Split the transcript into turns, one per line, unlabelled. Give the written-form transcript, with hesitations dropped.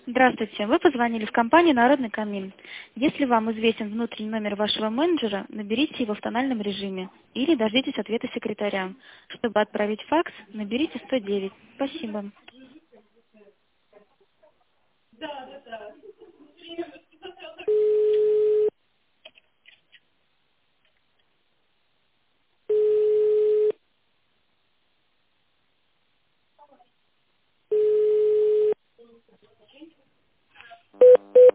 Здравствуйте. Вы позвонили в компанию «Народный камин». Если вам известен внутренний номер вашего менеджера, наберите его в тональном режиме или дождитесь ответа секретаря. Чтобы отправить факс, наберите 109. Спасибо.